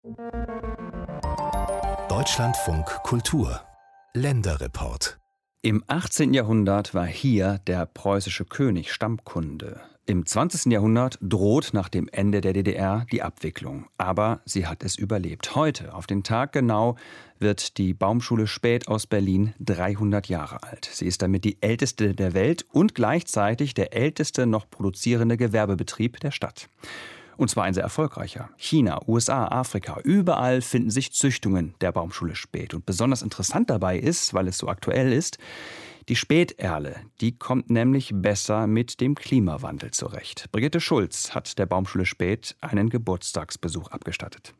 Deutschlandfunk Kultur Länderreport. Im 18. Jahrhundert war hier der preußische König Stammkunde. Im 20. Jahrhundert droht nach dem Ende der DDR die Abwicklung. Aber sie hat es überlebt. Heute, auf den Tag genau, wird die Baumschule Späth aus Berlin 300 Jahre alt. Sie ist damit die älteste der Welt und gleichzeitig der älteste noch produzierende Gewerbebetrieb der Stadt. Und zwar ein sehr erfolgreicher. China, USA, Afrika, überall finden sich Züchtungen der Baumschule Späth. Und besonders interessant dabei ist, weil es so aktuell ist, die Späterle, die kommt nämlich besser mit dem Klimawandel zurecht. Brigitte Schulz hat der Baumschule Späth einen Geburtstagsbesuch abgestattet.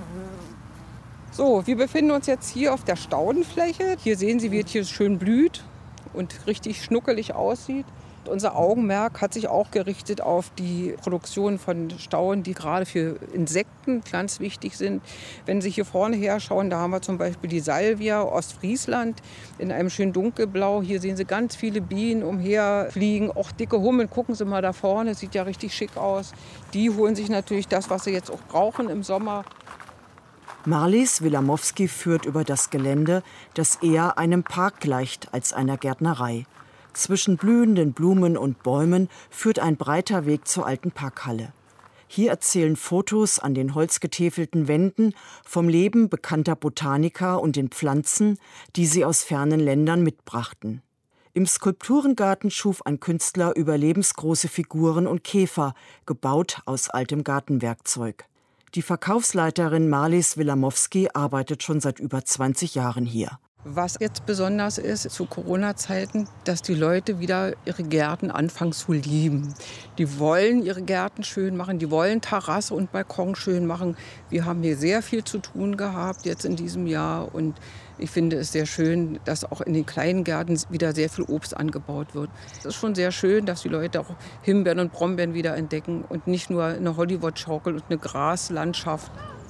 So, wir befinden uns jetzt hier auf der Staudenfläche. Hier sehen Sie, wie es hier schön blüht und richtig schnuckelig aussieht. Unser Augenmerk hat sich auch gerichtet auf die Produktion von Stauden, die gerade für Insekten ganz wichtig sind. Wenn Sie hier vorne her schauen, da haben wir zum Beispiel die Salvia Ostfriesland in einem schönen dunkelblau. Hier sehen Sie ganz viele Bienen umherfliegen, auch dicke Hummeln. Gucken Sie mal da vorne, sieht ja richtig schick aus. Die holen sich natürlich das, was sie jetzt auch brauchen im Sommer. Marlies Wilamowski führt über das Gelände, das eher einem Park gleicht als einer Gärtnerei. Zwischen blühenden Blumen und Bäumen führt ein breiter Weg zur alten Parkhalle. Hier erzählen Fotos an den holzgetäfelten Wänden vom Leben bekannter Botaniker und den Pflanzen, die sie aus fernen Ländern mitbrachten. Im Skulpturengarten schuf ein Künstler überlebensgroße Figuren und Käfer, gebaut aus altem Gartenwerkzeug. Die Verkaufsleiterin Marlies Wilamowski arbeitet schon seit über 20 Jahren hier. Was jetzt besonders ist zu Corona-Zeiten, dass die Leute wieder ihre Gärten anfangen zu lieben. Die wollen ihre Gärten schön machen, die wollen Terrasse und Balkon schön machen. Wir haben hier sehr viel zu tun gehabt jetzt in diesem Jahr und ich finde es sehr schön, dass auch in den kleinen Gärten wieder sehr viel Obst angebaut wird. Es ist schon sehr schön, dass die Leute auch Himbeeren und Brombeeren wieder entdecken und nicht nur eine Hollywood-Schaukel und eine Graslandschaft.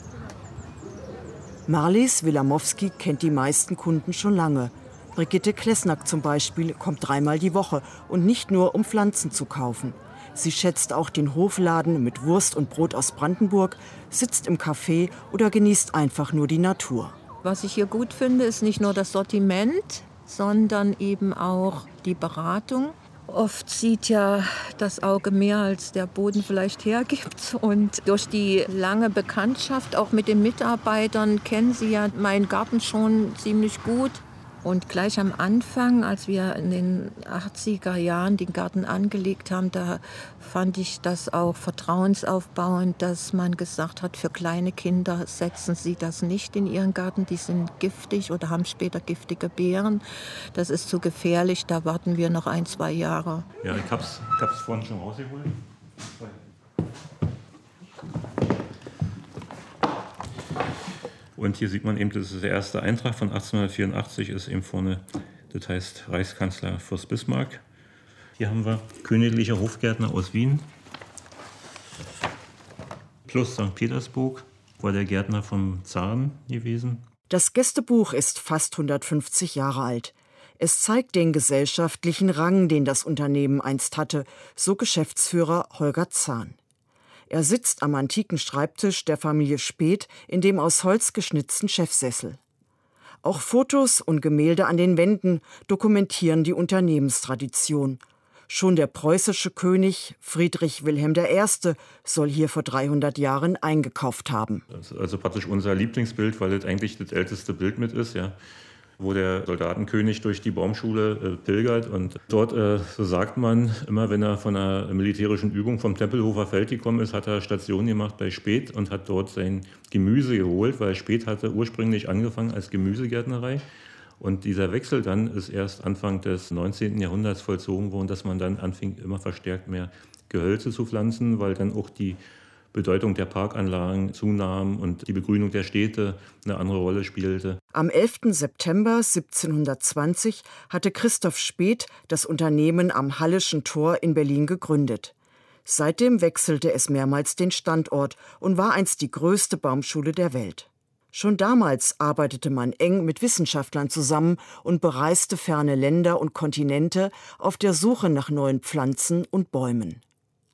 Marlies Wilamowski kennt die meisten Kunden schon lange. Brigitte Klesnack zum Beispiel kommt 3-mal die Woche und nicht nur, um Pflanzen zu kaufen. Sie schätzt auch den Hofladen mit Wurst und Brot aus Brandenburg, sitzt im Café oder genießt einfach nur die Natur. Was ich hier gut finde, ist nicht nur das Sortiment, sondern eben auch die Beratung. Oft sieht ja das Auge mehr, als der Boden vielleicht hergibt. Und durch die lange Bekanntschaft auch mit den Mitarbeitern kennen sie ja meinen Garten schon ziemlich gut. Und gleich am Anfang, als wir in den 80er Jahren den Garten angelegt haben, da fand ich das auch vertrauensaufbauend, dass man gesagt hat, für kleine Kinder setzen Sie das nicht in Ihren Garten. Die sind giftig oder haben später giftige Beeren. Das ist zu gefährlich, da warten wir noch 1-2 Jahre. Ja, ich hab's vorhin schon rausgeholt. Und hier sieht man eben, das ist der erste Eintrag von 1884, ist eben vorne, das heißt Reichskanzler Fürst Bismarck. Hier haben wir königliche Hofgärtner aus Wien, plus St. Petersburg, war der Gärtner vom Zaren gewesen. Das Gästebuch ist fast 150 Jahre alt. Es zeigt den gesellschaftlichen Rang, den das Unternehmen einst hatte, so Geschäftsführer Holger Zahn. Er sitzt am antiken Schreibtisch der Familie Späth in dem aus Holz geschnitzten Chefsessel. Auch Fotos und Gemälde an den Wänden dokumentieren die Unternehmenstradition. Schon der preußische König Friedrich Wilhelm I. soll hier vor 300 Jahren eingekauft haben. Also praktisch unser Lieblingsbild, weil das eigentlich das älteste Bild mit ist, ja, wo der Soldatenkönig durch die Baumschule pilgert. Und dort, so sagt man, immer wenn er von einer militärischen Übung vom Tempelhofer Feld gekommen ist, hat er Station gemacht bei Späth und hat dort sein Gemüse geholt, weil Späth hatte ursprünglich angefangen als Gemüsegärtnerei. Und dieser Wechsel dann ist erst Anfang des 19. Jahrhunderts vollzogen worden, dass man dann anfing, immer verstärkt mehr Gehölze zu pflanzen, weil dann auch die Bedeutung der Parkanlagen zunahm und die Begrünung der Städte eine andere Rolle spielte. Am 11. September 1720 hatte Christoph Späth das Unternehmen am Halleschen Tor in Berlin gegründet. Seitdem wechselte es mehrmals den Standort und war einst die größte Baumschule der Welt. Schon damals arbeitete man eng mit Wissenschaftlern zusammen und bereiste ferne Länder und Kontinente auf der Suche nach neuen Pflanzen und Bäumen.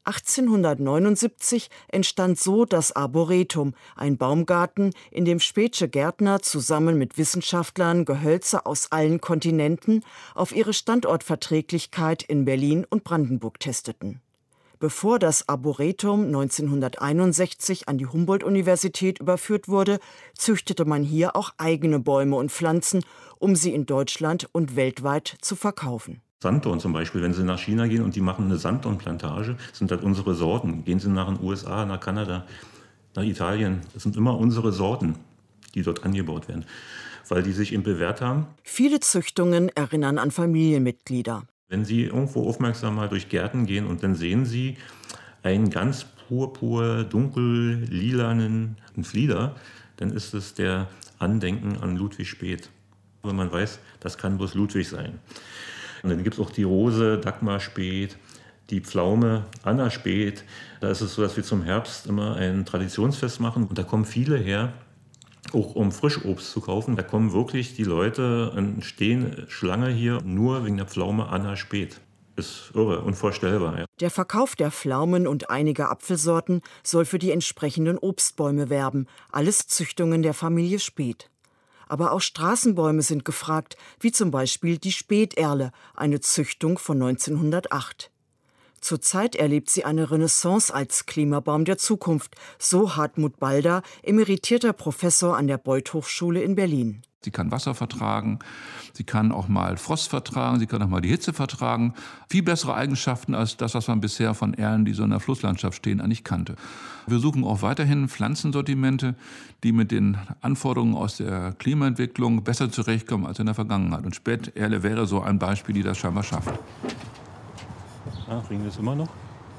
1879 entstand so das Arboretum, ein Baumgarten, in dem Späthsche Gärtner zusammen mit Wissenschaftlern Gehölze aus allen Kontinenten auf ihre Standortverträglichkeit in Berlin und Brandenburg testeten. Bevor das Arboretum 1961 an die Humboldt-Universität überführt wurde, züchtete man hier auch eigene Bäume und Pflanzen, um sie in Deutschland und weltweit zu verkaufen. Sanddorn zum Beispiel, wenn Sie nach China gehen und die machen eine Sanddornplantage, sind das unsere Sorten. Gehen Sie nach den USA, nach Kanada, nach Italien, das sind immer unsere Sorten, die dort angebaut werden, weil die sich eben bewährt haben. Viele Züchtungen erinnern an Familienmitglieder. Wenn Sie irgendwo aufmerksam mal durch Gärten gehen und dann sehen Sie einen ganz purpur, dunkel, lilanen Flieder, dann ist es der Andenken an Ludwig Späth. Wenn man weiß, das kann bloß Ludwig sein. Und dann gibt es auch die Rose, Dagmar Späth, die Pflaume, Anna Späth. Da ist es so, dass wir zum Herbst immer ein Traditionsfest machen. Und da kommen viele her, auch um Frischobst zu kaufen. Da kommen wirklich die Leute und stehen Schlange hier nur wegen der Pflaume Anna Späth. Ist irre, unvorstellbar. Ja. Der Verkauf der Pflaumen und einiger Apfelsorten soll für die entsprechenden Obstbäume werben. Alles Züchtungen der Familie Späth. Aber auch Straßenbäume sind gefragt, wie zum Beispiel die Späterle, eine Züchtung von 1908. Zurzeit erlebt sie eine Renaissance als Klimabaum der Zukunft, so Hartmut Balder, emeritierter Professor an der Beuth-Hochschule in Berlin. Sie kann Wasser vertragen, sie kann auch mal Frost vertragen, sie kann auch mal die Hitze vertragen. Viel bessere Eigenschaften als das, was man bisher von Erlen, die so in der Flusslandschaft stehen, eigentlich kannte. Wir suchen auch weiterhin Pflanzensortimente, die mit den Anforderungen aus der Klimaentwicklung besser zurechtkommen als in der Vergangenheit. Und Späterle wäre so ein Beispiel, die das scheinbar schafft. Riechen wir es immer noch?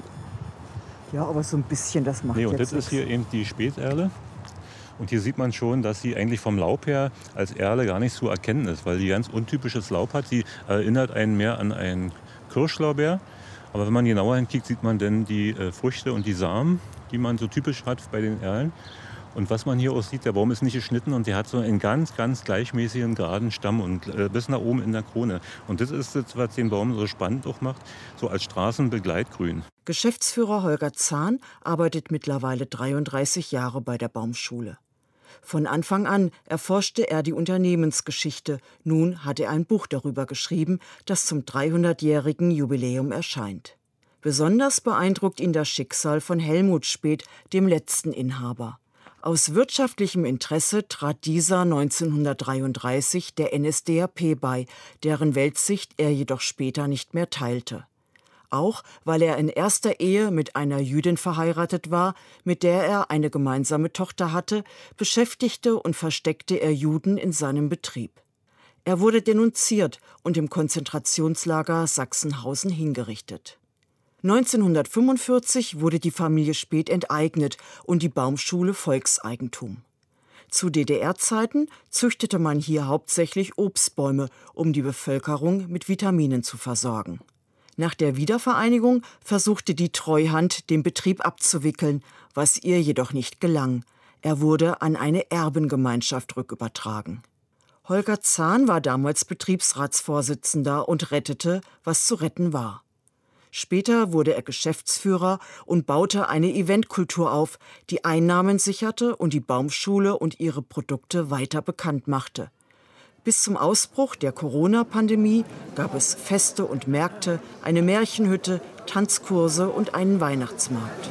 Ja, aber so ein bisschen, das macht und jetzt das ist hier eben die Späterle. Und hier sieht man schon, dass sie eigentlich vom Laub her als Erle gar nicht zu erkennen ist, weil die ganz untypisches Laub hat. Sie erinnert einen mehr an einen Kirschlaubeer. Aber wenn man genauer hinkickt, sieht man dann die Früchte und die Samen, die man so typisch hat bei den Erlen. Und was man hier auch sieht, der Baum ist nicht geschnitten und der hat so einen ganz, ganz gleichmäßigen, geraden Stamm und bis nach oben in der Krone. Und das ist das, was den Baum so spannend auch macht, so als Straßenbegleitgrün. Geschäftsführer Holger Zahn arbeitet mittlerweile 33 Jahre bei der Baumschule. Von Anfang an erforschte er die Unternehmensgeschichte. Nun hat er ein Buch darüber geschrieben, das zum 300-jährigen Jubiläum erscheint. Besonders beeindruckt ihn das Schicksal von Helmut Späth, dem letzten Inhaber. Aus wirtschaftlichem Interesse trat dieser 1933 der NSDAP bei, deren Weltsicht er jedoch später nicht mehr teilte. Auch weil er in erster Ehe mit einer Jüdin verheiratet war, mit der er eine gemeinsame Tochter hatte, beschäftigte und versteckte er Juden in seinem Betrieb. Er wurde denunziert und im Konzentrationslager Sachsenhausen hingerichtet. 1945 wurde die Familie Späth enteignet und die Baumschule Volkseigentum. Zu DDR-Zeiten züchtete man hier hauptsächlich Obstbäume, um die Bevölkerung mit Vitaminen zu versorgen. Nach der Wiedervereinigung versuchte die Treuhand, den Betrieb abzuwickeln, was ihr jedoch nicht gelang. Er wurde an eine Erbengemeinschaft rückübertragen. Holger Zahn war damals Betriebsratsvorsitzender und rettete, was zu retten war. Später wurde er Geschäftsführer und baute eine Eventkultur auf, die Einnahmen sicherte und die Baumschule und ihre Produkte weiter bekannt machte. Bis zum Ausbruch der Corona-Pandemie gab es Feste und Märkte, eine Märchenhütte, Tanzkurse und einen Weihnachtsmarkt.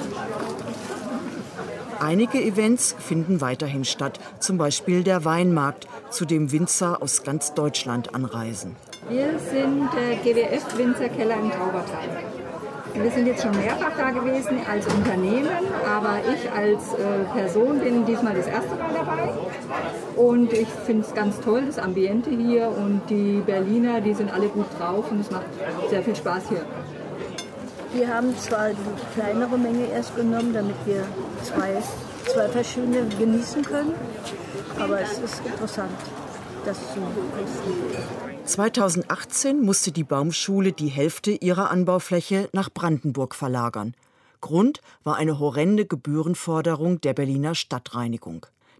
Einige Events finden weiterhin statt, zum Beispiel der Weinmarkt, zu dem Winzer aus ganz Deutschland anreisen. Wir sind GWF Winzerkeller im Taubertal. Wir sind jetzt schon mehrfach da gewesen als Unternehmen, aber ich als Person bin diesmal das erste Mal dabei. Und ich finde es ganz toll, das Ambiente hier, und die Berliner, die sind alle gut drauf und es macht sehr viel Spaß hier. Wir haben zwar die kleinere Menge erst genommen, damit wir zwei verschiedene genießen können, aber es ist interessant, das zu testen. 2018 musste die Baumschule die Hälfte ihrer Anbaufläche nach Brandenburg verlagern. Grund war eine horrende Gebührenforderung der Berliner Stadtreinigung.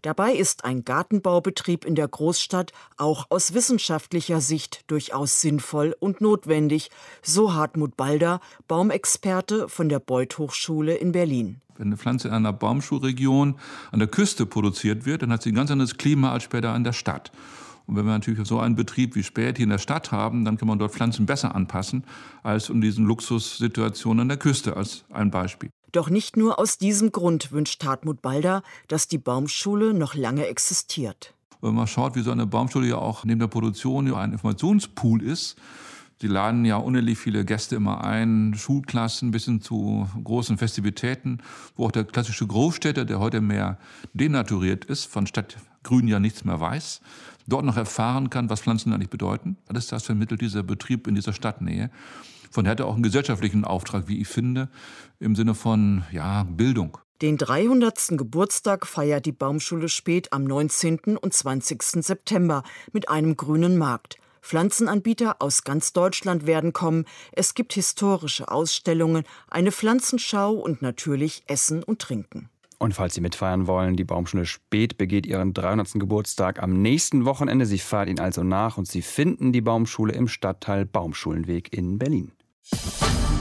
Dabei ist ein Gartenbaubetrieb in der Großstadt auch aus wissenschaftlicher Sicht durchaus sinnvoll und notwendig, so Hartmut Balder, Baumexperte von der Beuth-Hochschule in Berlin. Wenn eine Pflanze in einer Baumschulregion an der Küste produziert wird, dann hat sie ein ganz anderes Klima als später an der Stadt. Und wenn wir natürlich so einen Betrieb wie Späth hier in der Stadt haben, dann kann man dort Pflanzen besser anpassen als in diesen Luxussituationen an der Küste, als ein Beispiel. Doch nicht nur aus diesem Grund wünscht Hartmut Balder, dass die Baumschule noch lange existiert. Wenn man schaut, wie so eine Baumschule ja auch neben der Produktion ein Informationspool ist, sie laden ja unendlich viele Gäste immer ein, Schulklassen bis hin zu großen Festivitäten, wo auch der klassische Großstädter, der heute mehr denaturiert ist, von Stadtgrün ja nichts mehr weiß, dort noch erfahren kann, was Pflanzen eigentlich bedeuten. Alles das vermittelt dieser Betrieb in dieser Stadtnähe. Von daher hat er auch einen gesellschaftlichen Auftrag, wie ich finde, im Sinne von Bildung. Den 300. Geburtstag feiert die Baumschule Späth am 19. und 20. September mit einem grünen Markt. Pflanzenanbieter aus ganz Deutschland werden kommen. Es gibt historische Ausstellungen, eine Pflanzenschau und natürlich Essen und Trinken. Und falls Sie mitfeiern wollen, die Baumschule Späth begeht ihren 300. Geburtstag am nächsten Wochenende. Sie feiert ihn also nach und Sie finden die Baumschule im Stadtteil Baumschulenweg in Berlin.